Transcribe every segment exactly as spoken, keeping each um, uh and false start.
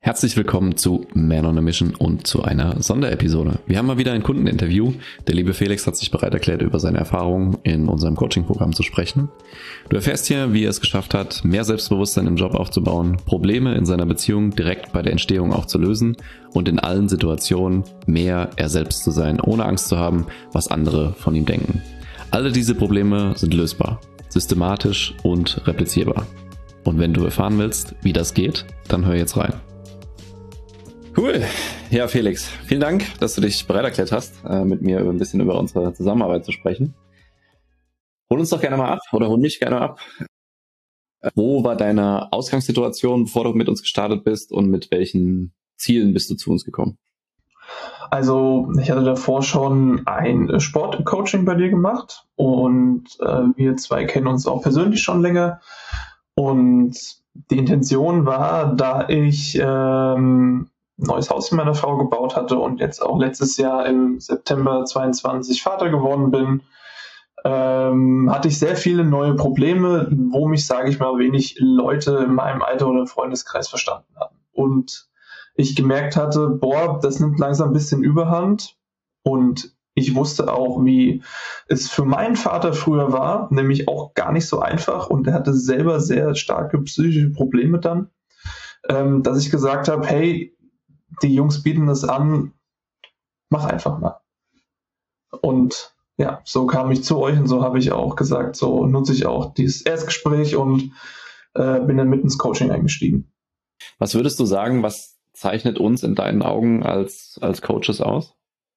Herzlich willkommen zu Man on a Mission und zu einer Sonderepisode. Wir haben mal wieder ein Kundeninterview. Der liebe Felix hat sich bereit erklärt, über seine Erfahrungen in unserem Coaching-Programm zu sprechen. Du erfährst hier, wie er es geschafft hat, mehr Selbstbewusstsein im Job aufzubauen, Probleme in seiner Beziehung direkt bei der Entstehung auch zu lösen und in allen Situationen mehr er selbst zu sein, ohne Angst zu haben, was andere von ihm denken. Alle diese Probleme sind lösbar, systematisch und replizierbar. Und wenn du erfahren willst, wie das geht, dann hör jetzt rein. Cool. Ja, Felix, vielen Dank, dass du dich bereit erklärt hast, mit mir ein bisschen über unsere Zusammenarbeit zu sprechen. Hol uns doch gerne mal ab oder hol mich gerne ab. Wo war deine Ausgangssituation, bevor du mit uns gestartet bist, und mit welchen Zielen bist du zu uns gekommen? Also ich hatte davor schon ein Sportcoaching bei dir gemacht und äh, wir zwei kennen uns auch persönlich schon länger. Und die Intention war, da ich ähm, ein neues Haus mit meiner Frau gebaut hatte und jetzt auch letztes Jahr im September zweiundzwanzig Vater geworden bin, ähm, hatte ich sehr viele neue Probleme, wo mich, sage ich mal, wenig Leute in meinem Alter oder Freundeskreis verstanden haben. Und ich gemerkt hatte, boah, das nimmt langsam ein bisschen Überhand. Und ich wusste auch, wie es für meinen Vater früher war, nämlich auch gar nicht so einfach. Und er hatte selber sehr starke psychische Probleme dann, ähm, dass ich gesagt habe, hey, die Jungs bieten das an, mach einfach mal. Und ja, so kam ich zu euch und so habe ich auch gesagt, so nutze ich auch dieses Erstgespräch und äh, bin dann mit ins Coaching eingestiegen. Was würdest du sagen, was zeichnet uns in deinen Augen als, als Coaches aus?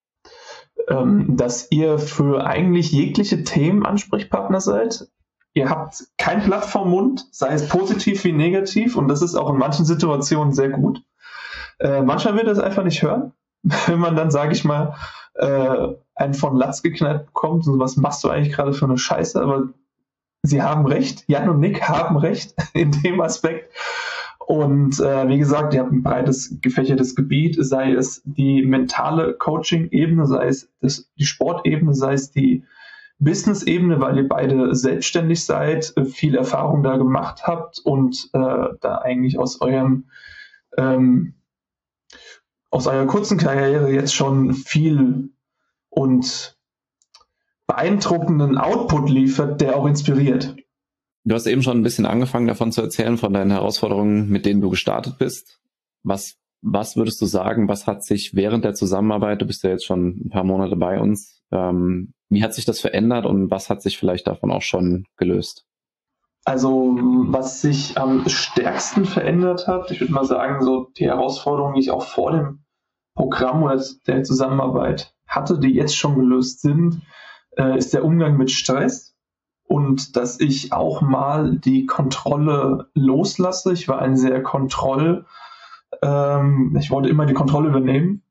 Ähm, dass ihr für eigentlich jegliche Themen Ansprechpartner seid. Ihr habt kein Blatt vorm Mund, sei es positiv wie negativ, und das ist auch in manchen Situationen sehr gut. Äh, manchmal wird es einfach nicht hören, wenn man dann, sage ich mal, äh, einen von Latz geknallt bekommt und was machst du eigentlich gerade für eine Scheiße, aber sie haben recht, Jan und Nick haben recht in dem Aspekt. Und äh, wie gesagt, ihr habt ein breites, gefächertes Gebiet, sei es die mentale Coaching-Ebene, sei es das, die Sportebene, sei es die Business-Ebene, weil ihr beide selbstständig seid, viel Erfahrung da gemacht habt und äh, da eigentlich aus eurem ähm, aus eurer kurzen Karriere jetzt schon viel und beeindruckenden Output liefert, der auch inspiriert. Du hast eben schon ein bisschen angefangen davon zu erzählen, von deinen Herausforderungen, mit denen du gestartet bist. Was, was würdest du sagen, was hat sich während der Zusammenarbeit, du bist ja jetzt schon ein paar Monate bei uns, ähm, wie hat sich das verändert und was hat sich vielleicht davon auch schon gelöst? Also was sich am stärksten verändert hat, ich würde mal sagen, so die Herausforderungen, die ich auch vor dem Programm oder der Zusammenarbeit hatte, die jetzt schon gelöst sind, äh, ist der Umgang mit Stress und dass ich auch mal die Kontrolle loslasse. Ich war ein sehr Kontroll, ähm, ich wollte immer die Kontrolle übernehmen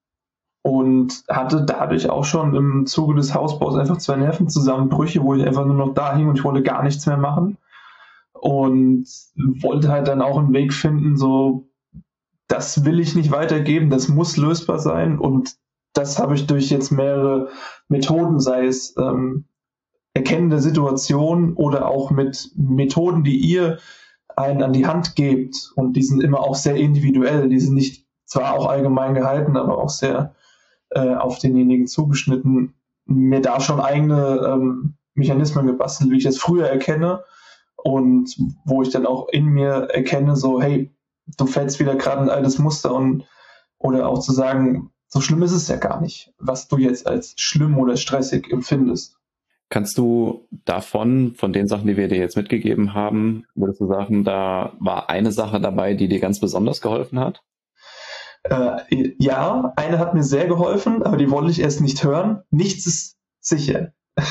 und hatte dadurch auch schon im Zuge des Hausbaus einfach zwei Nervenzusammenbrüche, wo ich einfach nur noch da hing und ich wollte gar nichts mehr machen und wollte halt dann auch einen Weg finden, so, das will ich nicht weitergeben, das muss lösbar sein, und das habe ich durch jetzt mehrere Methoden, sei es ähm, Erkennen der Situation oder auch mit Methoden, die ihr einen an die Hand gebt, und die sind immer auch sehr individuell, die sind nicht zwar auch allgemein gehalten, aber auch sehr äh, auf denjenigen zugeschnitten, mir da schon eigene ähm, Mechanismen gebastelt, wie ich das früher erkenne und wo ich dann auch in mir erkenne, so hey, du fällst wieder gerade ein altes Muster, und oder auch zu sagen, so schlimm ist es ja gar nicht, was du jetzt als schlimm oder stressig empfindest. Kannst du davon, von den Sachen, die wir dir jetzt mitgegeben haben, würdest du sagen, da war eine Sache dabei, die dir ganz besonders geholfen hat? Äh, ja, eine hat mir sehr geholfen, aber die wollte ich erst nicht hören. Nichts ist sicher.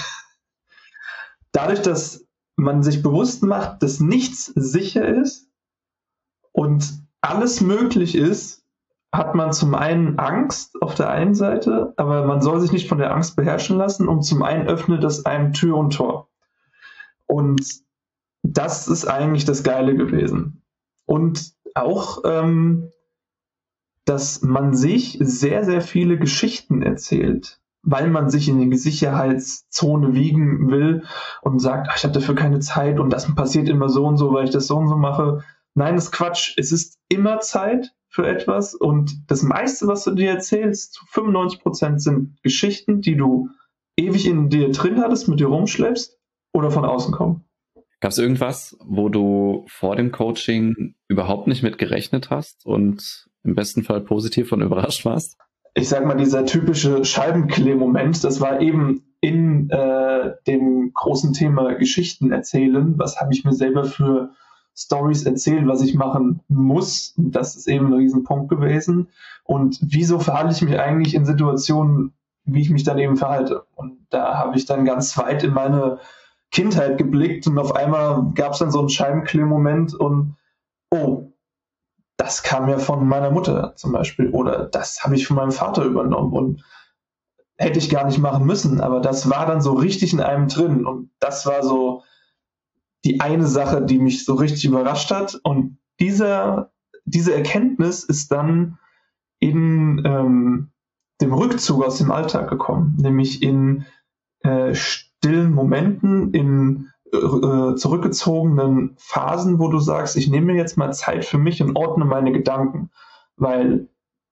Dadurch, dass man sich bewusst macht, dass nichts sicher ist und alles möglich ist, hat man zum einen Angst auf der einen Seite, aber man soll sich nicht von der Angst beherrschen lassen, und zum einen öffnet das einem Tür und Tor. Und das ist eigentlich das Geile gewesen. Und auch, ähm, dass man sich sehr, sehr viele Geschichten erzählt, weil man sich in die Sicherheitszone wiegen will und sagt, ach, ich habe dafür keine Zeit und das passiert immer so und so, weil ich das so und so mache. Nein, das ist Quatsch. Es ist immer Zeit. für etwas und das meiste, was du dir erzählst, zu fünfundneunzig Prozent sind Geschichten, die du ewig in dir drin hattest, mit dir rumschleppst oder von außen kommen. Gab es irgendwas, wo du vor dem Coaching überhaupt nicht mit gerechnet hast und im besten Fall positiv von überrascht warst? Ich sag mal, dieser typische Scheibenkleer-Moment, das war eben in äh, dem großen Thema Geschichten erzählen. Was habe ich mir selber für Stories erzählt, was ich machen muss? Das ist eben ein Riesenpunkt gewesen. Und wieso verhalte ich mich eigentlich in Situationen, wie ich mich dann eben verhalte? Und da habe ich dann ganz weit in meine Kindheit geblickt und auf einmal gab es dann so einen Scheibenkleer-Moment und oh, das kam ja von meiner Mutter zum Beispiel oder das habe ich von meinem Vater übernommen und hätte ich gar nicht machen müssen, aber das war dann so richtig in einem drin und das war so die eine Sache, die mich so richtig überrascht hat und dieser, diese Erkenntnis ist dann in ähm, dem Rückzug aus dem Alltag gekommen, nämlich in äh, stillen Momenten, in äh, zurückgezogenen Phasen, wo du sagst, ich nehme mir jetzt mal Zeit für mich und ordne meine Gedanken, weil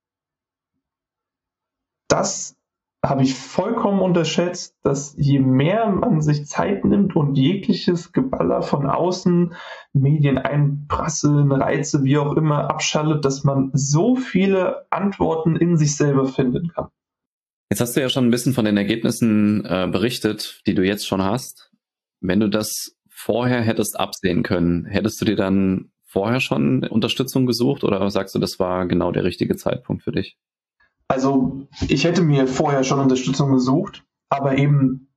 das habe ich vollkommen unterschätzt, dass je mehr man sich Zeit nimmt und jegliches Geballer von außen, Medien einprasseln, Reize, wie auch immer, abschaltet, dass man so viele Antworten in sich selber finden kann. Jetzt hast du ja schon ein bisschen von den Ergebnissen äh, berichtet, die du jetzt schon hast. Wenn du das vorher hättest absehen können, hättest du dir dann vorher schon Unterstützung gesucht oder sagst du, das war genau der richtige Zeitpunkt für dich? Also ich hätte mir vorher schon Unterstützung gesucht, aber eben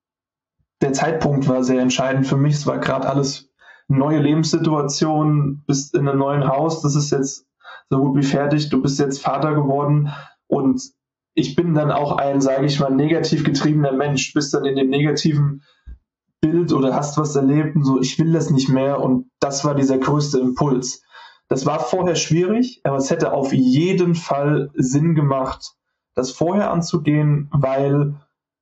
der Zeitpunkt war sehr entscheidend für mich. Es war gerade alles neue Lebenssituation, bist in einem neuen Haus, das ist jetzt so gut wie fertig, du bist jetzt Vater geworden und ich bin dann auch ein, sage ich mal, negativ getriebener Mensch, bist dann in dem negativen Bild oder hast was erlebt und so, ich will das nicht mehr und das war dieser größte Impuls. Das war vorher schwierig, aber es hätte auf jeden Fall Sinn gemacht, das vorher anzugehen, weil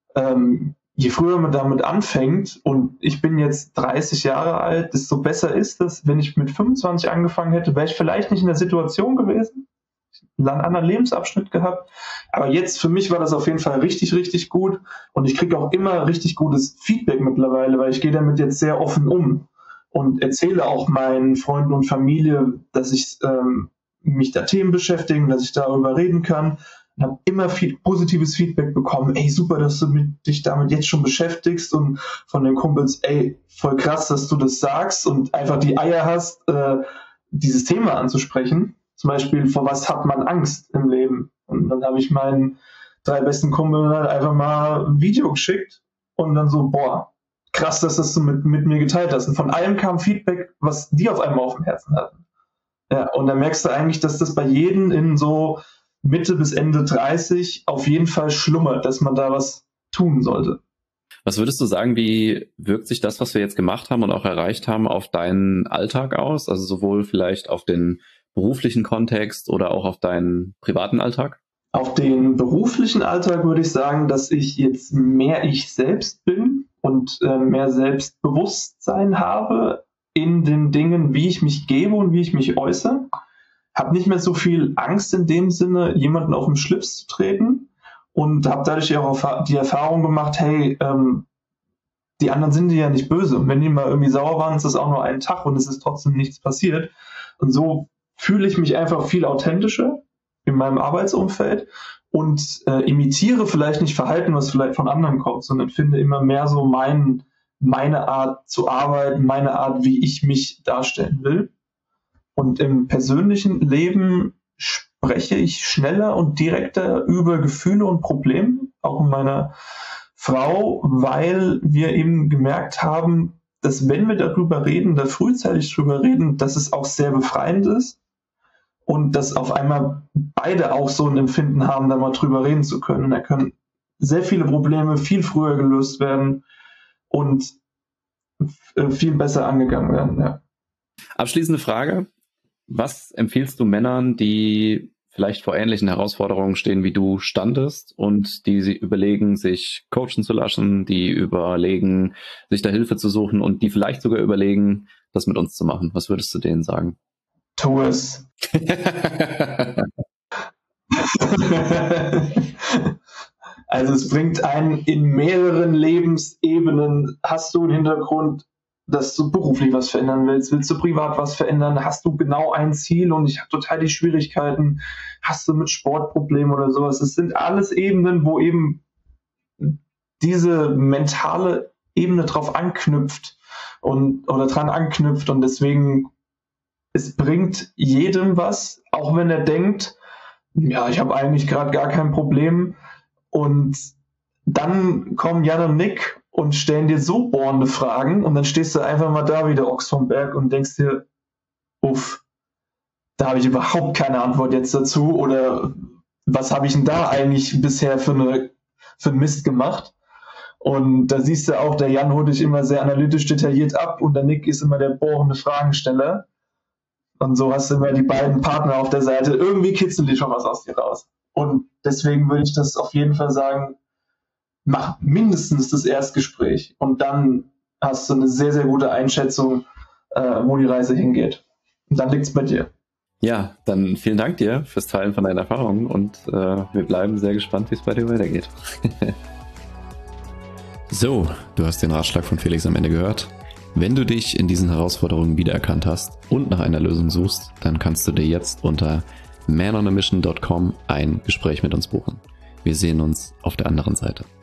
ähm, je früher man damit anfängt und ich bin jetzt dreißig Jahre alt, desto besser ist es, wenn ich mit fünfundzwanzig angefangen hätte, wäre ich vielleicht nicht in der Situation gewesen, einen anderen Lebensabschnitt gehabt, aber jetzt für mich war das auf jeden Fall richtig, richtig gut und ich kriege auch immer richtig gutes Feedback mittlerweile, weil ich gehe damit jetzt sehr offen um. Und erzähle auch meinen Freunden und Familie, dass ich ähm, mich da Themen beschäftigen, dass ich darüber reden kann. Und habe immer viel positives Feedback bekommen. Ey, super, dass du mit, dich damit jetzt schon beschäftigst. Und von den Kumpels, ey, voll krass, dass du das sagst und einfach die Eier hast, äh, dieses Thema anzusprechen. Zum Beispiel, vor was hat man Angst im Leben? Und dann habe ich meinen drei besten Kumpeln halt einfach mal ein Video geschickt und dann so, boah, krass, dass das du mit, mit mir geteilt hast. Und von allem kam Feedback, was die auf einmal auf dem Herzen hatten. Ja, und dann merkst du eigentlich, dass das bei jedem in so Mitte bis Ende dreißig auf jeden Fall schlummert, dass man da was tun sollte. Was würdest du sagen, wie wirkt sich das, was wir jetzt gemacht haben und auch erreicht haben, auf deinen Alltag aus? Also sowohl vielleicht auf den beruflichen Kontext oder auch auf deinen privaten Alltag? Auf den beruflichen Alltag würde ich sagen, dass ich jetzt mehr ich selbst bin und äh, mehr Selbstbewusstsein habe in den Dingen, wie ich mich gebe und wie ich mich äußere. Habe nicht mehr so viel Angst in dem Sinne, jemanden auf den Schlips zu treten und habe dadurch auch die Erfahrung gemacht, hey, ähm, die anderen sind dir ja nicht böse. Und wenn die mal irgendwie sauer waren, ist das auch nur ein Tag und es ist trotzdem nichts passiert. Und so fühle ich mich einfach viel authentischer in meinem Arbeitsumfeld und äh, imitiere vielleicht nicht Verhalten, was vielleicht von anderen kommt, sondern finde immer mehr so mein, meine Art zu arbeiten, meine Art, wie ich mich darstellen will. Und im persönlichen Leben spreche ich schneller und direkter über Gefühle und Probleme, auch mit meiner Frau, weil wir eben gemerkt haben, dass wenn wir darüber reden, da frühzeitig drüber reden, dass es auch sehr befreiend ist und dass auf einmal beide auch so ein Empfinden haben, da mal drüber reden zu können. Da können sehr viele Probleme viel früher gelöst werden und viel besser angegangen werden. Ja. Abschließende Frage. Was empfiehlst du Männern, die vielleicht vor ähnlichen Herausforderungen stehen, wie du standest und die sie überlegen, sich coachen zu lassen, die überlegen, sich da Hilfe zu suchen und die vielleicht sogar überlegen, das mit uns zu machen? Was würdest du denen sagen? Tu es. Also es bringt einen in mehreren Lebensebenen. Hast du einen Hintergrund, dass du beruflich was verändern willst? Willst du privat was verändern? Hast du genau ein Ziel und ich habe total die Schwierigkeiten? Hast du mit Sportproblemen oder sowas? Es sind alles Ebenen, wo eben diese mentale Ebene drauf anknüpft und oder dran anknüpft und deswegen es bringt jedem was, auch wenn er denkt, ja, ich habe eigentlich gerade gar kein Problem. Und dann kommen Jan und Nick und stellen dir so bohrende Fragen und dann stehst du einfach mal da wie der Ochs vom Berg und denkst dir, uff, da habe ich überhaupt keine Antwort jetzt dazu oder was habe ich denn da eigentlich bisher für, eine, für einen Mist gemacht? Und da siehst du auch, der Jan holt dich immer sehr analytisch detailliert ab und der Nick ist immer der bohrende Fragensteller. Und so hast du immer die beiden Partner auf der Seite. Irgendwie kitzeln die schon was aus dir raus. Und deswegen würde ich das auf jeden Fall sagen, mach mindestens das Erstgespräch und dann hast du eine sehr, sehr gute Einschätzung, äh, wo die Reise hingeht. Und dann liegt es bei dir. Ja, dann vielen Dank dir fürs Teilen von deinen Erfahrungen und äh, wir bleiben sehr gespannt, wie es bei dir weitergeht. So, du hast den Ratschlag von Felix am Ende gehört. Wenn du dich in diesen Herausforderungen wiedererkannt hast und nach einer Lösung suchst, dann kannst du dir jetzt unter man on a mission dot com ein Gespräch mit uns buchen. Wir sehen uns auf der anderen Seite.